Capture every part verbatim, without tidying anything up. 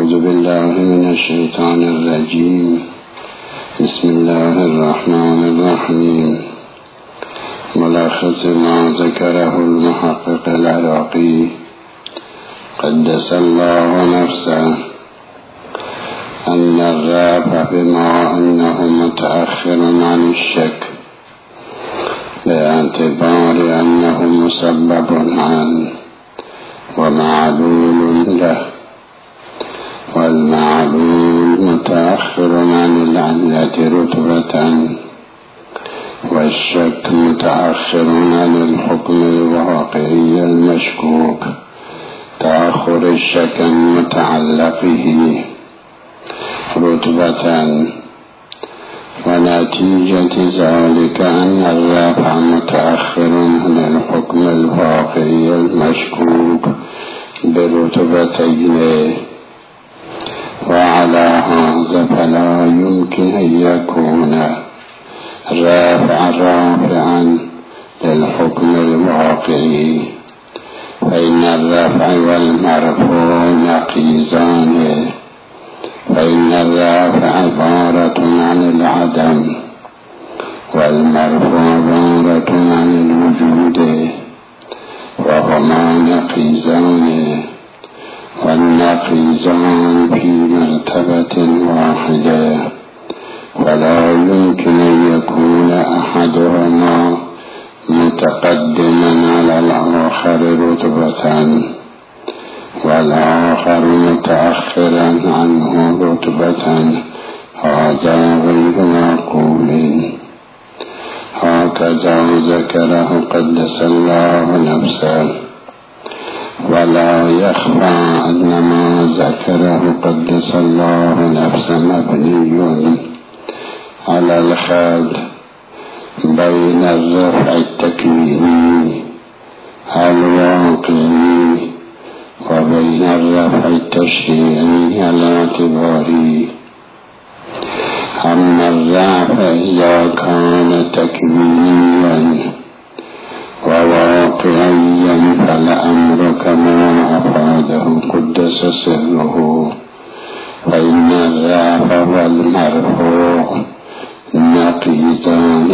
أعوذ بالله من الشيطان الرجيم. بسم الله الرحمن الرحيم. ملخص ما ذكره المحقق العراقي قدس الله نفسه أن الرافع بما أنه متأخر عن الشك باعتبار أنه مسبب عنه ومعلول له، والمعلول متأخر عن العلة رتبة، والشك متأخر عن الحكم الواقعي المشكوك تأخر الشك متعلقه رتبة. ونتيجة ذلك أن الرافع متأخر عن الحكم الواقعي المشكوك برتبتين، وعلى هذا فلا يمكن أن يكون رافع رافعا للحكم الواقعي، فإن الرفع والمرفوع نقيضان، فإن الرافع عبارة عن العدم والمرفوع عبارة عن الوجود، وهما نقيضان، والنقيضان في مرتبة واحدة، ولا يمكن أن يكون أحدهما متقدما على الآخر رتبة والآخر متأخرا عنه رتبة. هذا غير معقول. هكذا ذكره قدس الله نفسه، ولا يخفى أن ما ذكره قدس الله نفسه مبني على الخلط بين الرفع التكويني الواقعي وبين الرفع التشريعي الاعتباري. أما الرفع إذا كان تكوينيا وواقعيا فالأمر كما أفاده قدس سره، فإن الرفع والمرفوع نقيضان،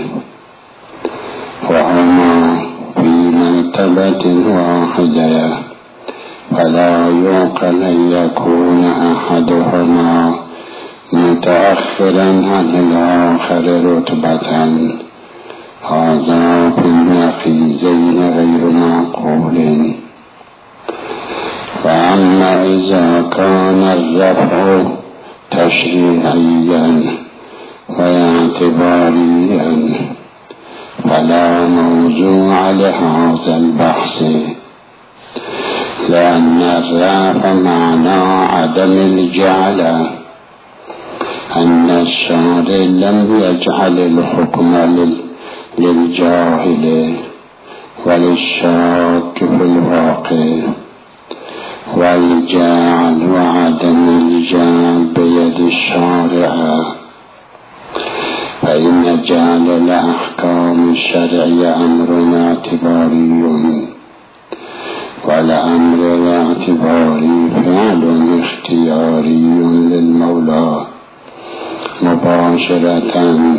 وهما في مرتبة واحدة، فلا يعقل أن يكون أحدهما متأخرا عن الآخر رتبة. هذا في النقيضين غير معقول. وأما إذا كان الرفع تشريعيا واعتباريا فلا موضوع لهذا البحث، لأن الرافع معنى عدم الجعل، أن الشارع لم يجعل الحكم للجاهل وللشاك في الواقع، والجعل وعدم الجعل بيد الشارع، فإن جعل الأحكام الشرعية أمر اعتباري، والأمر الاعتباري فعل اختياري للمولى مباشرة،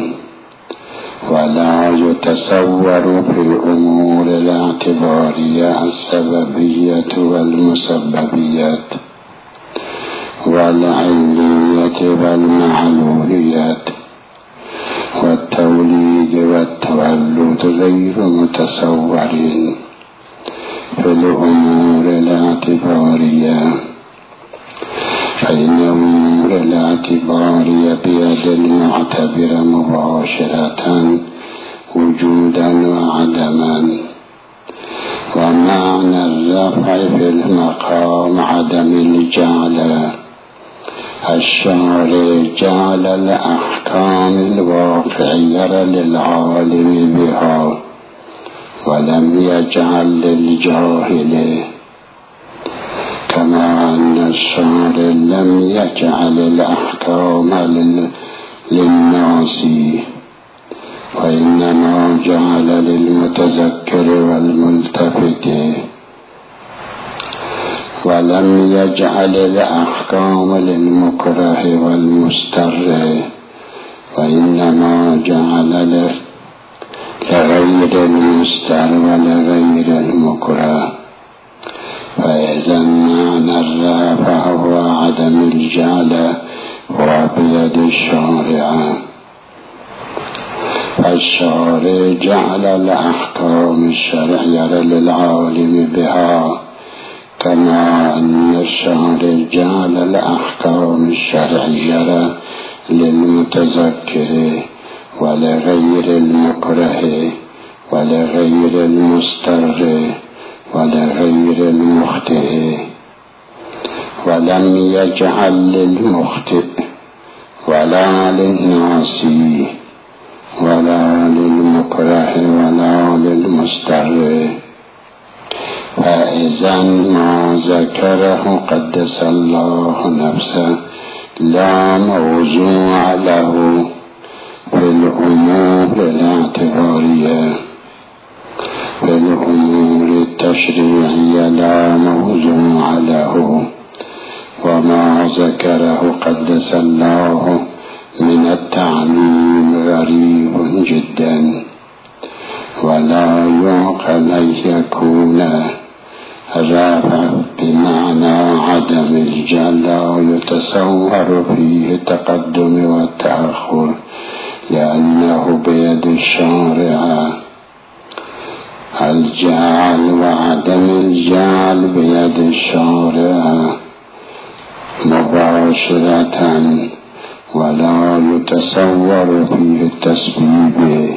ولا يتصور في الأمور الاعتبارية السببية والمسببية والعلية والمعلولية والتوليد والتولد غير متصورين في الأمور الاعتبارية، فإن الأمور الاعتبارية بيد المعتبر مباشرة وجودا وعدما. ومعنى الرفع في المقام عدم الجعل، الشارع جعل الأحكام الواقعية للعالم بها ولم يجعل للجاهل، كما أن الشارع لم يجعل الأحكام للناس، وإنما جعل للمتذكر والملتفت. ولم يجعل الأحكام للمكره والمستر، وإنما جعل لغير المستر ولغير المكره. فإذا معنى الرافع هو عدم الجعل هو بيد الشارع، فالشارع جعل الأحكام الشرعية للعالم بها، كما أن الشارع جعل الأحكام الشرعية للمتذكر ولغير المكره ولغير المستر ولغير المخطئ. ولم يجعل للمخطئ ولا للناسي ولا للمكره ولا للمستر. فإذا ما ذكره قدس الله نفسه لا موضوع له في الأمور الاعتبارية، في الأمور التشريعية لا موضوع له. وما ذكره قدس الله من التعليم غريب جدا، ولا يعقل أن يكون رافع بمعنى عدم الجعل، لا يتصور فيه التقدم والتأخر، لأنه بيد الشارع. الجعل وعدم الجعل بيد الشارع مباشرة، ولا يتصور فيه التسبيب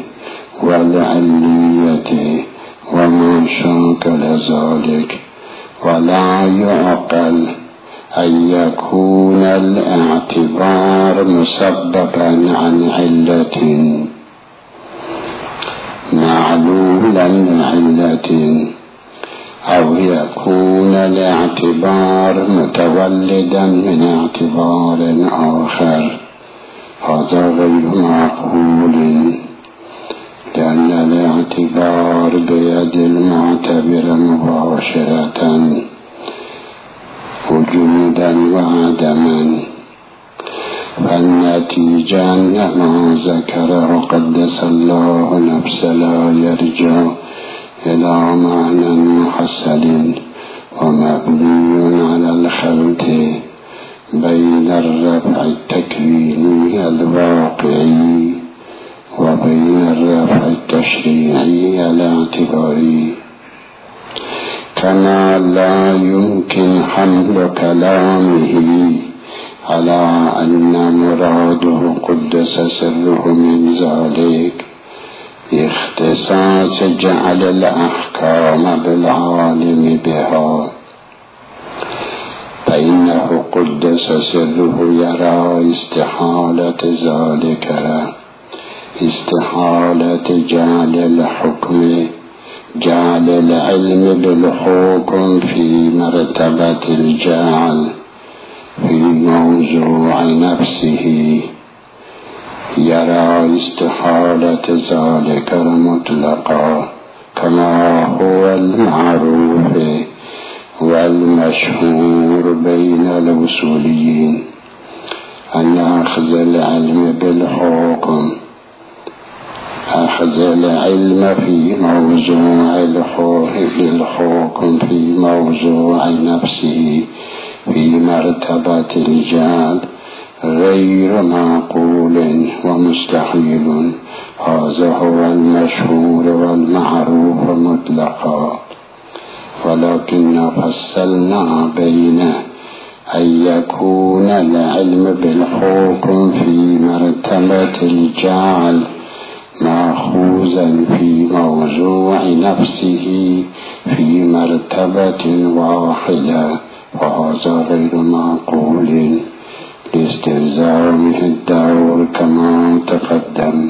والعلية وما شاكل ذلك. ولا يعقل أن يكون الاعتبار مسببا عن علة معلولا لعلة، أو يكون الاعتبار متولدا من اعتبار آخر. هذا غير معقول، لأن الاعتبار بيد المعتبر مباشرة وجودا وعدما. فالنتيجة أن ما ذكره قدس الله نفسه لا يرجع إلى معنى محصل ومبني على الخلط بين الرفع التكويني الواقعي وبين الرفع التشريعي الاعتباري. كما لا يمكن حمل كلامه على أن مراده قدس سره من ذلك اختصاص جعل الأحكام بالعالم بها، فإنه قدس سره يرى استحالة ذلك، استحالة جعل الحكم جعل العلم بالحكم في مرتبة الجعل في موضوع نفسه. يرى استحالة ذلك المطلقة، كما هو المعروف والمشهور بين الوصوليين أن أخذ العلم بالحكم أخذ العلم في موضوع الحكم في موضوع نفسه في مرتبة الجعل غير معقول ومستحيل. هذا هو المشهور والمعروف مطلقا. ولكن فصلنا بين أن يكون العلم بالحكم في مرتبة الجعل مأخوذا في موضوع نفسه في مرتبة واحدة، وهذا غير معقول لاستلزامه الدور كما تقدم.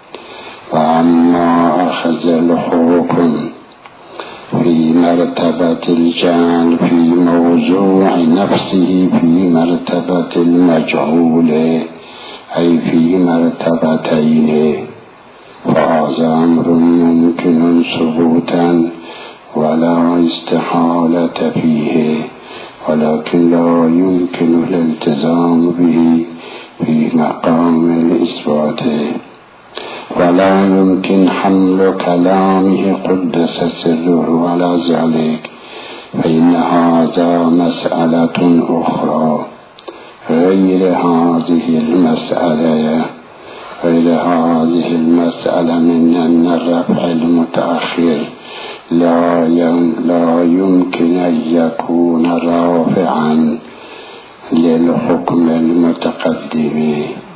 وأما أخذ الحكم في مرتبة الجعل في موضوع نفسه في مرتبة المجهول أي في مرتبتين، فهذا أمر يمكن ثبوتا ولا استحالة فيه، ولكن لا يمكن الالتزام به في مقام الإثبات، ولا يمكن حمل كلامه قدس سره على ذلك، فإن هذا مسألة أخرى غير هذه المسألة غير هذه المسألة من أن الرفع المتأخر لا لا يمكن أن يكون رافعا للحكم المتقدم.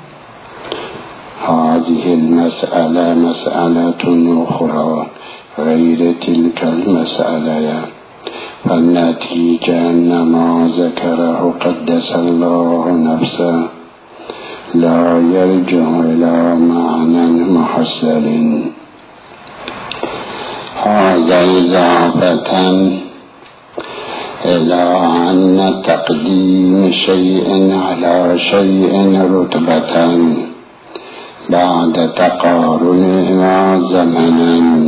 هذه المسألة مسألة أخرى غير تلك المسألة، فالنتيجة أن ما ذكره قدس الله نفسه لا يرجع إلى معنى محصل. هذا إضافة إلى أن تقديم شيء على شيء رتبة بعد تقارنهما زمنا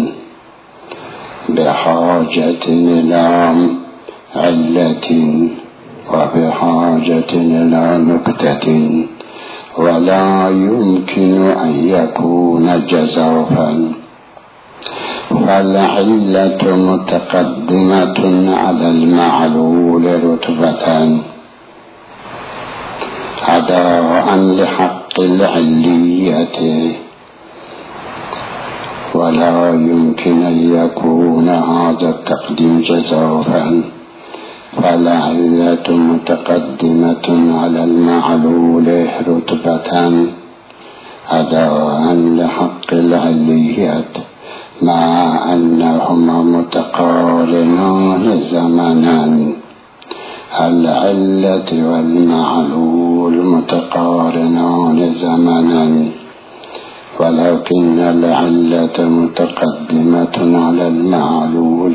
بحاجة إلى علة وبحاجة إلى نكتة، ولا يمكن أن يكون جزافا، فالعلة متقدمة على المعلول رتبة أداء لحق العلية، ولا يمكن أن يكون هذا التقديم جزافا، فالعلة متقدمة على المعلول رتبة أداء لحق العلية، مع أنهما متقارنان زمنا. العلة والمعلول متقارنان زمنا، ولكن العلة متقدمة على المعلول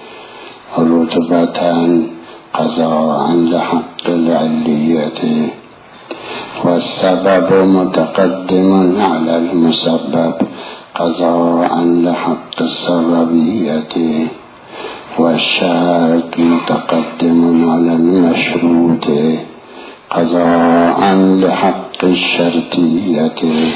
رتبة قضاء لحق العلية، والسبب متقدم على المسبب قضاء لحق السببية، والشرط متقدم على المشروط قضاء لحق الشرطية،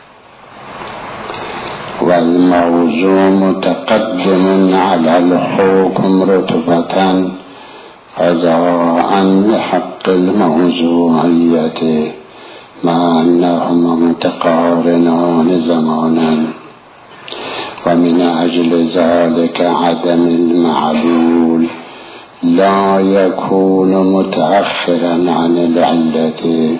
والموضوع متقدم على الحكم رتبة قضاء لحق الموضوعية، مع أنهما متقارنان زمانا. ومن أجل ذلك عدم المعلول لا يكون متأخرا عن العلة.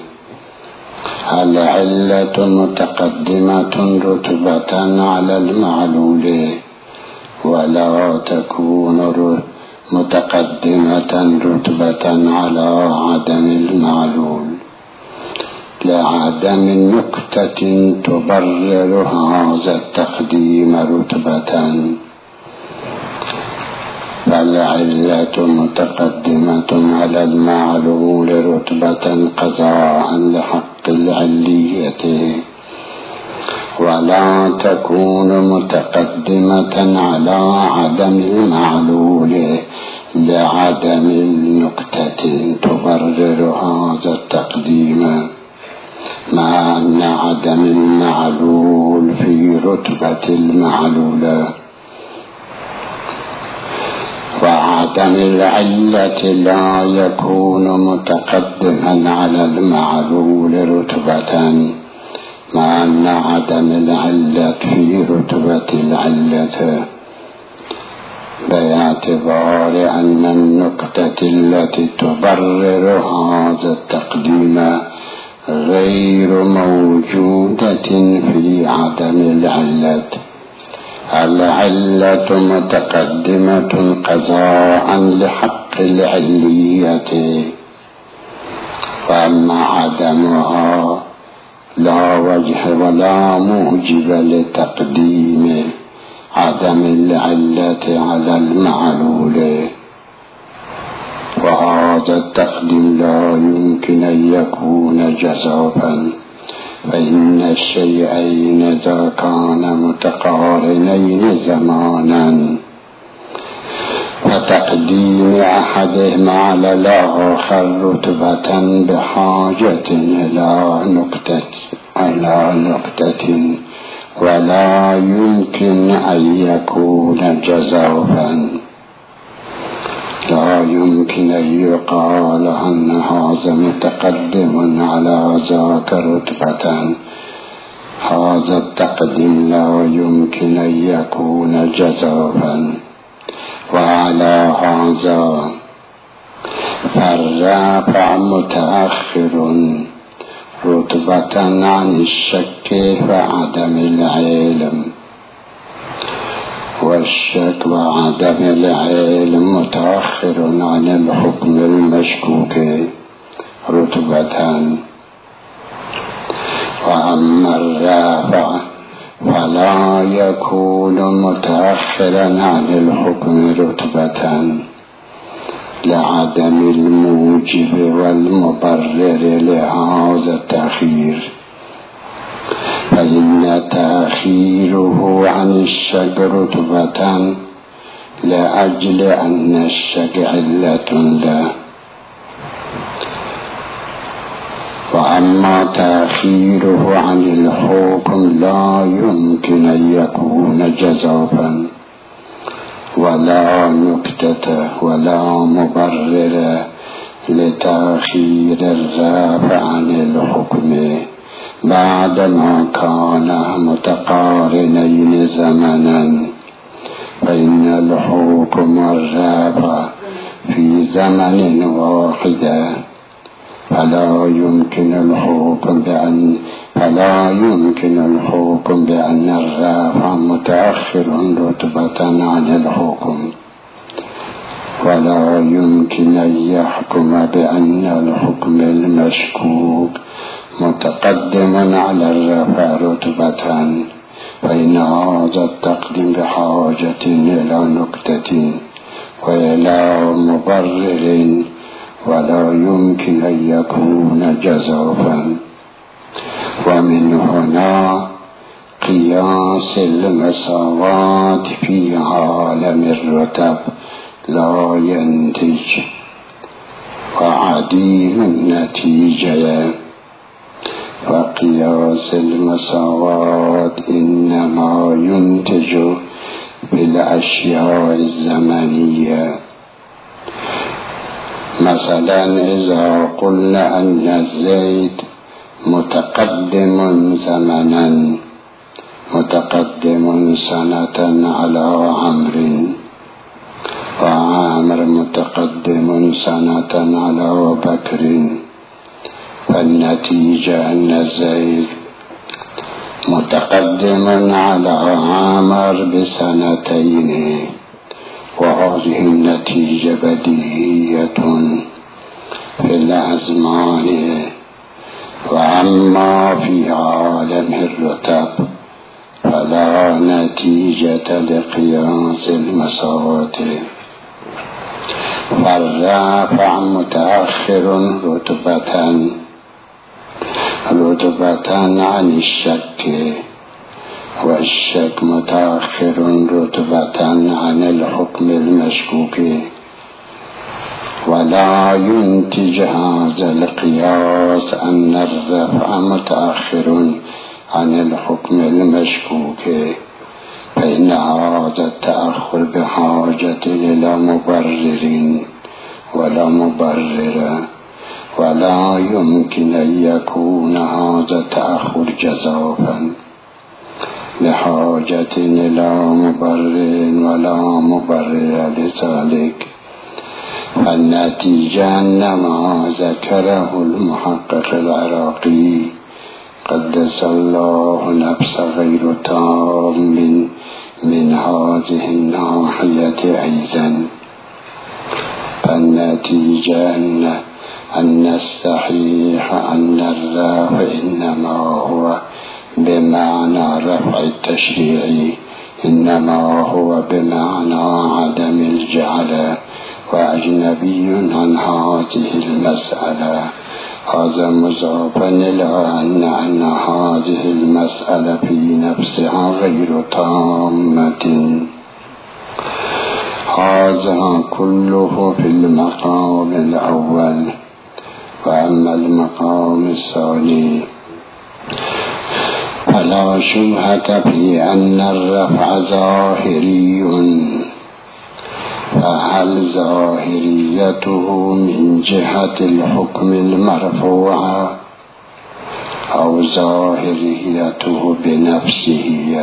العلة متقدمة رتبة على المعلول، ولا تكون متقدمة رتبة على عدم المعلول لعدم نكتة تبرر هذا التقديم رتبة، فالعلة متقدمة على المعلول رتبة قضاء لحق العلية، ولا تكون متقدمة على عدم المعلول لعدم النكتة تبرر هذا التقديم، مع أن عدم المعلول في رتبة المعلولة، وعدم العلة لا يكون متقدما على المعلول رتبة، مع أن عدم العلة في رتبة العلة، باعتبار أن النكتة التي تبرر هذا التقديم غير موجودة في عدم العلة. العلة متقدمة قضاء لحق العلية، وأما عدمها لا وجه ولا موجب لتقديم عدم العلة على المعلول، وهذا التقديم لا يمكن أن يكون جزافا، فإن الشيئين إذا كانا متقارنين زمانا فتقديم أحدهما على الآخر رتبة بحاجة إلى نقطة إلى نقطة ولا يمكن أن يكون جزافا. لا يمكن أن يقال أن هذا متقدم على ذاك رتبة. هذا التقديم لا يمكن أن يكون جزافا. وعلى هذا فالرافع متأخر رتبة عن الشك وعدم العلم، والشك وعدم العلم متأخر عن الحكم المشكوك رتبة. وأما الرافع فلا يكون متأخرا عن الحكم رتبة لعدم الموجب والمبرر لهذا التأخير، فإن تأخيره عن الشك رتبة لأجل أن الشك علة له. وأما تأخيره عن الحكم لا يمكن أن يكون جزافا ولا نكتة ولا مبرر لتأخير الرافع عن الحكم بعدما كان متقارنين زمنا، فإن الحكم والرافع في زمن واحد، فلا يمكن الحكم بأن فلا يمكن الحكم بأن الرافع متأخر رتبة عن الحكم، ولا يمكن أن يحكم بأن الحكم المشكوك متقدم على الرافع رتبة، فإن هذا التقديم بحاجة إلى نكتة وإلى مبرر ولا يمكن أن يكون جزافا. ومن هنا قياس المساواة في عالم الرتب لا ينتج وعديم النتيجة، وقياس المساواة إنما ينتج بالأشياء الزمنية. مثلا إذا قلنا أن الزيت متقدم زمنا متقدم سنة على عمرو، وعامر متقدم سنة على بكر، فالنتيجة أن الزيت متقدم على عامر بسنتين، وهذه النتيجة بديهية في الأزمان. وأما في عالم الرتب فلا نتيجة لقياس المساواة، فالرافع متأخر رتبة رتبة عن الشك، والشك متأخر رتبة عن الحكم المشكوك، ولا ينتج هذا القياس أن الرفع متأخر عن الحكم المشكوك، فإن هذا التأخر بحاجة إلى مبرر ولا مبرر، ولا يمكن أن يكون هذا التأخر جزافا بحاجة إلى مبرر ولا مبرر لذلك. النتيجة أن ما ذكره المحقق العراقي قدس الله نفس غير تام من, من هذه الناحية أيضا. النتيجة أن, أن الصحيح أن الرفع إنما هو بمعنى رفع التشريع، إنما هو بمعنى عدم الجعل، وأجنبي عن هذه المسألة. هذا مضافا إلى أن أن هذه المسألة في نفسها غير تامة. هذا كله في المقام الأول. وأما المقام الثاني فلا شبهة في أن الرفع ظاهري، فهل ظاهريته من جهة الحكم المرفوع أو ظاهريته بنفسه؟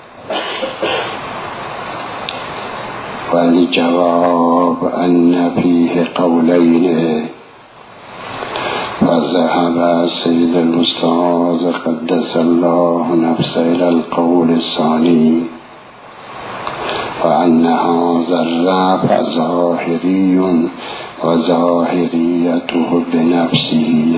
والجواب أن فيه قولين. فذهب السيد الأستاذ قدس الله نفسه إلى القول الثاني، وأن هذا الرفع ظاهري وظاهريته بنفسه،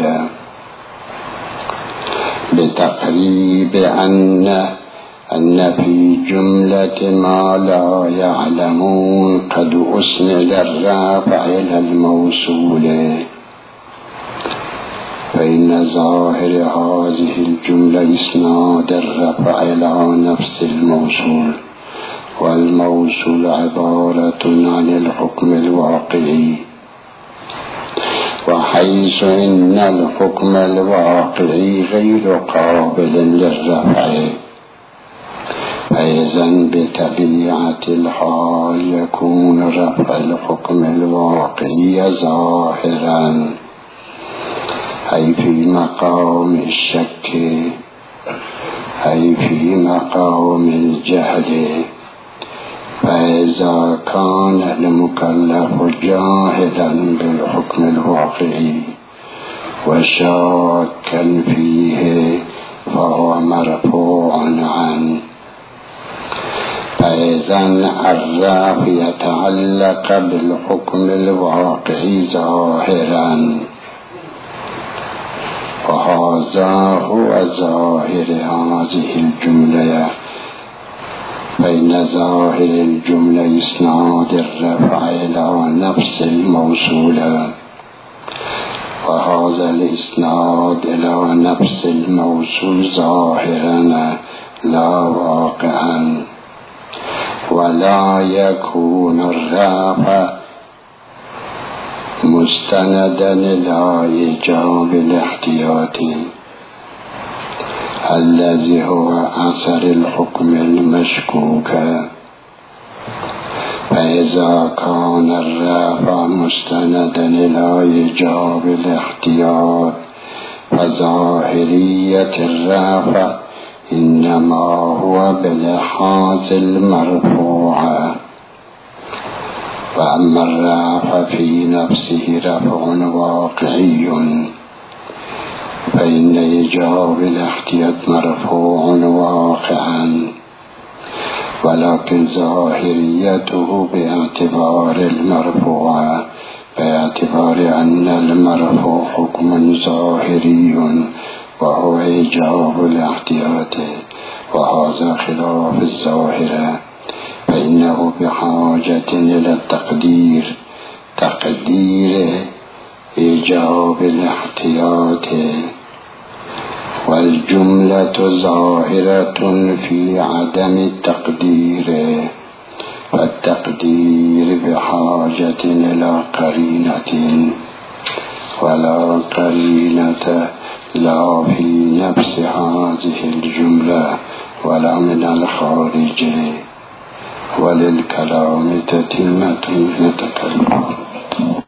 بتقريب أن أن في جملة ما لا يعلمون قد أسند الرفع إلى الموصول، فإن ظاهر هذه الجملة إسناد الرفع إلى نفس الموصول، والموصول عبارة عن الحكم الواقعي، وحيث إن الحكم الواقعي غير قابل للرفع، فإذن بطبيعة الحال يكون رفع الحكم الواقعي ظاهرا، أي في مقام الشك، أي في مقام الجهل. فإذا كان المكلف جاهلا بالحكم الواقعي وشاكا فيه فهو مرفوع عنه. فإذن الرفع يتعلق بالحكم الواقعي ظاهرا، وهذا هو ظاهر هذه الجملة، بين ظاهر الجملة إسناد الرفع إلى نفس الموصول، وهذا الإسناد إلى نفس الموصول ظاهرا لا واقعا، ولا يكون الرفع مستندا إلى إيجاب الاحتياط الذي هو أثر الحكم المشكوك. فإذا كان الرفع مستندا إلى إيجاب الاحتياط فظاهرية الرفع إنما هو بلحاظ المرفوع. وأما الرفع في نفسه رفع واقعي، فإن إيجاب الاحتياط مرفوع واقعا، ولكن ظاهريته باعتبار المرفوع، باعتبار أن المرفوع حكم ظاهري وهو إيجاب الاحتياط، وهذا خلاف الظاهرة، فإنه بحاجة إلى التقدير، تقدير إيجاب الاحتياط. والجملة ظاهرة في عدم التقدير، والتقدير بحاجة إلى قرينة، ولا قرينة لا في نفس هذه الجملة ولا من الخارج. وللكلام تتمة نتكلم.